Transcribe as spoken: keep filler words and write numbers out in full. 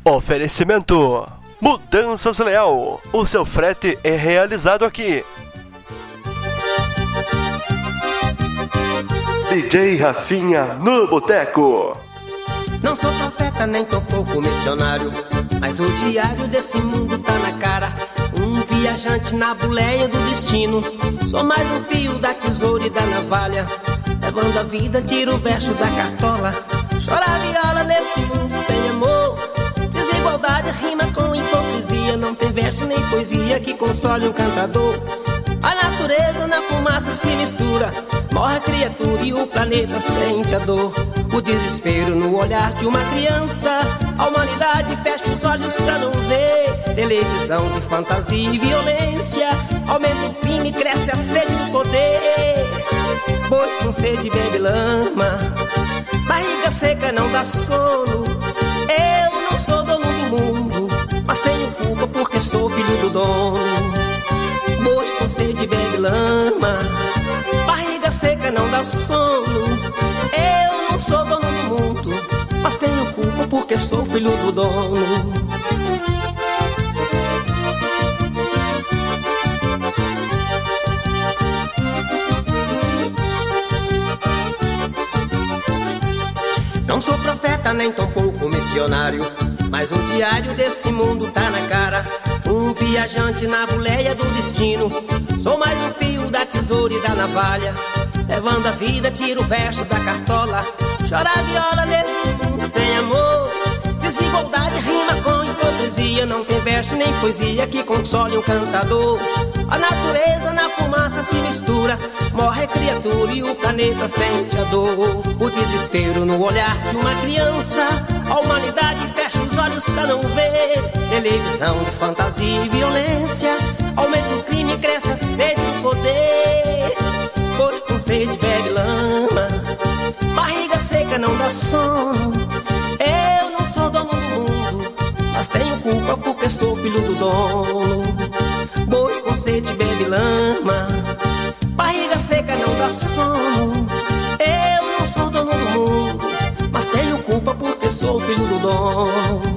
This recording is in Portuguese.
Oferecimento Mudanças Leal. O seu frete é realizado aqui. D J Rafinha no Boteco. Não sou profeta nem tampouco missionário, mas o diário desse mundo tá na cara. Um viajante na boleia do destino. Sou mais um fio da tesoura e da navalha, levando a vida, tiro o verso da cartola. Chora a viola nesse mundo sem amor. Desigualdade rima com hipocrisia. Não tem verso nem poesia que console um cantador. A natureza na fumaça se mistura. Morre a criatura e o planeta sente a dor. O desespero no olhar de uma criança. A humanidade fecha os olhos pra não ver. Televisão de fantasia e violência. Aumenta o crime, cresce a sede do poder. Boi com sede bebe lama. Barriga seca não dá sono. Eu não sou dono do mundo, mas tenho culpa porque sou filho do dono. Boi com sede bebe lama. Barriga seca não dá sono. Eu não sou dono do mundo, mas tenho culpa porque sou filho do dono. Não sou profeta nem tampouco missionário, mas o diário desse mundo tá na cara. Um viajante na boleia do destino. Sou mais um fio da tesoura e da navalha, levando a vida, tiro o verso da cartola. Chora a viola nesse mundo sem amor. Desigualdade rima com hipocrisia. Não tem verso nem poesia que console um cantador. A natureza na fumaça se mistura. Morre a criatura e o planeta sente a dor. O desespero no olhar de uma criança. A humanidade fecha os olhos pra não ver. Televisão de fantasia e violência. Aumenta o crime, cresce a sede do poder. Boi com sede bebe lama. Barriga seca não dá sono. Eu não sou dono do mundo, mas tenho culpa porque sou filho do dono. Boi com sede bebe lama. Barriga seca não dá sono. Eu não sou dono do mundo, mas tenho culpa porque sou filho do dono.